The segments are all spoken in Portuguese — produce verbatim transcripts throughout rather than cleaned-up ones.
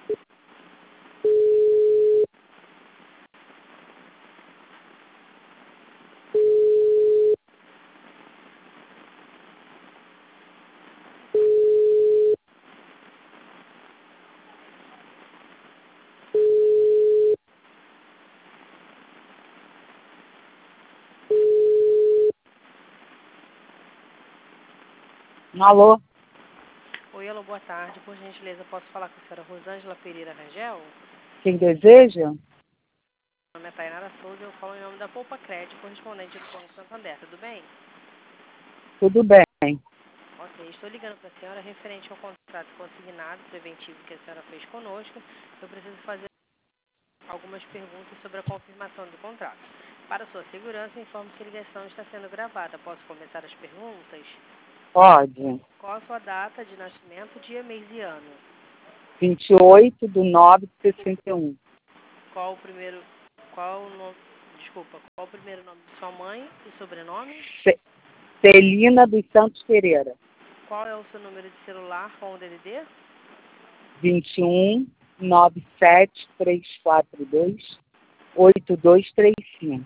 Alô? Oi, alô, boa tarde. Por gentileza, posso falar com a senhora Rosângela Pereira Rangel? Quem deseja? Meu nome é Tainara Souza, eu falo em nome da Poupa Crédito, correspondente do Banco Santander, tudo bem? Tudo bem. Ok, estou ligando para a senhora referente ao contrato consignado preventivo que a senhora fez conosco. Eu preciso fazer algumas perguntas sobre a confirmação do contrato. Para sua segurança, informo que a ligação está sendo gravada. Posso começar as perguntas? Pode. Qual a sua data de nascimento, dia, mês e ano? vinte e oito de nove de sessenta e um. Qual o primeiro, qual o nome, desculpa, qual o primeiro nome de sua mãe e sobrenome? Ce- Celina dos Santos Pereira. Qual é o seu número de celular com o D D D? vinte e um, nove sete, três quatro dois, oito dois três cinco.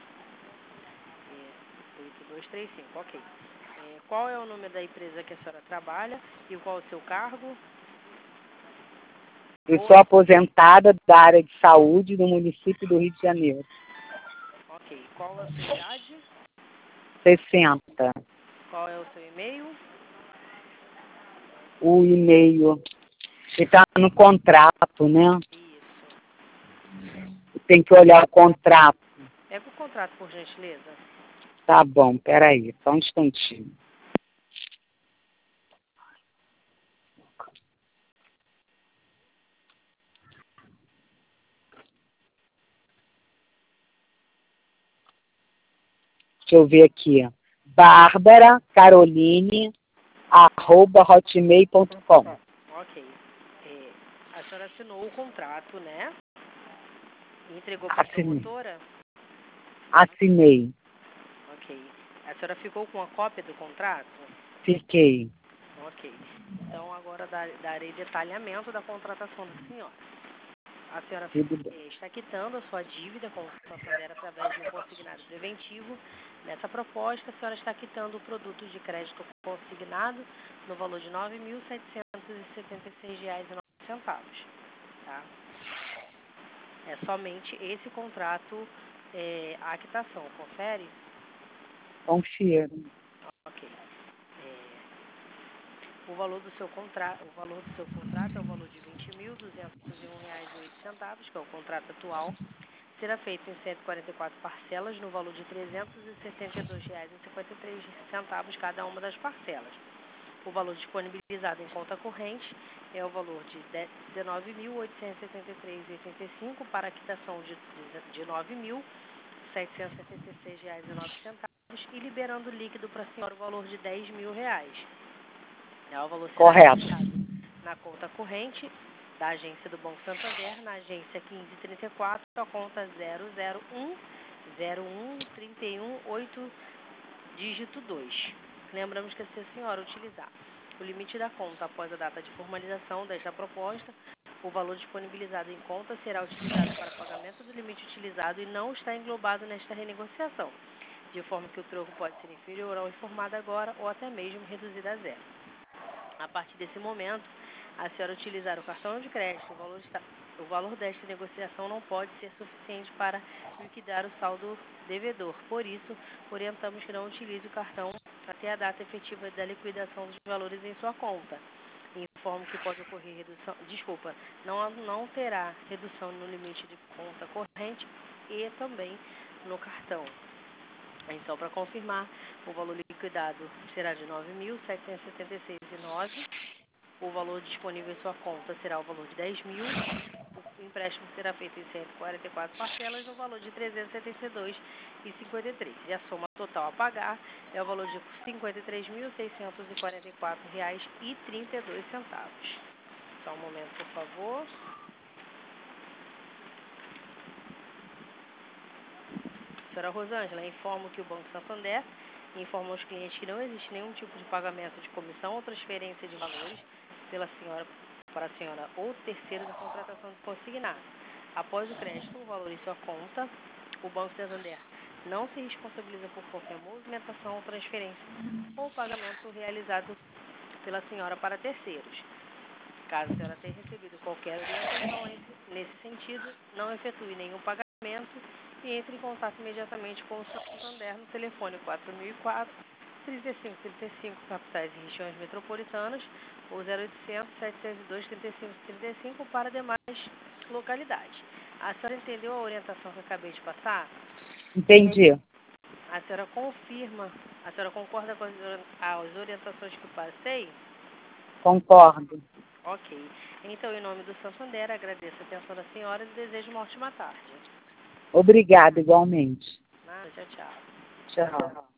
É, oito dois três cinco, ok. É, qual é o nome da empresa que a senhora trabalha e qual é o seu cargo? Eu Ou sou aposentada da área de saúde do município do Rio de Janeiro. ok. Qual é a sua idade? sessenta. Qual é o seu e-mail? O e-mail está no contrato, né? Isso. Tem que olhar o contrato. Pega o contrato, por gentileza. Tá bom, peraí, só um instantinho. Deixa eu ver aqui. Bárbara Caroline, arroba hotmail ponto com. Ok. É, a senhora assinou o contrato, né? E entregou para a Assinei. promotora? Assinei. Ok. A senhora ficou com a cópia do contrato? Fiquei. Ok. Então, agora dar- darei detalhamento da contratação da senhora. A senhora Tudo bem. eh, está quitando a sua dívida com o Santander através de um consignado preventivo. Nessa proposta, a senhora está quitando o produto de crédito consignado no valor de nove mil setecentos e setenta e seis reais e nove centavos. Tá? É somente esse contrato, é, a quitação. Confere? Confiro. Ok. É, O valor do seu contrato, o valor do seu contrato é o valor de vinte mil duzentos e um reais e oito centavos, que é o contrato atual. Será feito em cento e quarenta e quatro parcelas no valor de trezentos e setenta e dois reais e cinquenta e três centavos cada uma das parcelas. O valor disponibilizado em conta corrente é o valor de dezenove mil oitocentos e setenta e três reais e oitenta e cinco centavos para a quitação de, de nove mil setecentos e setenta e seis reais e nove centavos e liberando líquido para a senhora o valor de dez mil reais. O valor será Correto. depositado na conta corrente da agência do Banco Santander, na agência quinze trinta e quatro, a conta zero zero um zero um trinta e um oito, dígito dois. Lembramos que se a senhora utilizar o limite da conta após a data de formalização desta proposta, o valor disponibilizado em conta será utilizado para pagamento do limite utilizado e não está englobado nesta renegociação, de forma que o troco pode ser inferior ao informado agora ou até mesmo reduzido a zero. A partir desse momento, a senhora utilizar o cartão de crédito, o valor, está, o valor desta negociação não pode ser suficiente para liquidar o saldo devedor. Por isso, orientamos que não utilize o cartão até a data efetiva da liquidação dos valores em sua conta. Informo que pode ocorrer redução, desculpa, não, não terá redução no limite de conta corrente e também no cartão. Então, para confirmar, o valor liquidado será de nove mil setecentos e setenta e seis reais e nove centavos. O valor disponível em sua conta será o valor de dez mil. O empréstimo será feito em cento e quarenta e quatro parcelas no valor de trezentos e setenta e dois reais e cinquenta e três centavos. E a soma total a pagar é o valor de cinquenta e três mil seiscentos e quarenta e quatro reais e trinta e dois centavos. Só um momento, por favor. Senhora Rosângela, informo que o Banco Santander informa aos clientes que não existe nenhum tipo de pagamento de comissão ou transferência de valores pela senhora para a senhora ou terceiro da contratação do consignado. Após o crédito, o valor em sua conta, o Banco Santander não se responsabiliza por qualquer movimentação ou transferência ou pagamento realizado pela senhora para terceiros. Caso a senhora tenha recebido qualquer orientação nesse sentido, não efetue nenhum pagamento e entre em contato imediatamente com o Santander no telefone quatro mil e quatro, trinta e cinco trinta e cinco, capitais e regiões metropolitanas, ou zero oitocentos, setecentos e dois, trinta e cinco trinta e cinco para demais localidades. A senhora entendeu a orientação que eu acabei de passar? Entendi. A senhora confirma, a senhora concorda com as, as orientações que eu passei? Concordo. Ok. Então, em nome do Santander, agradeço a atenção da senhora e desejo uma ótima tarde. Obrigada, igualmente. Nada, tchau, tchau. Tchau.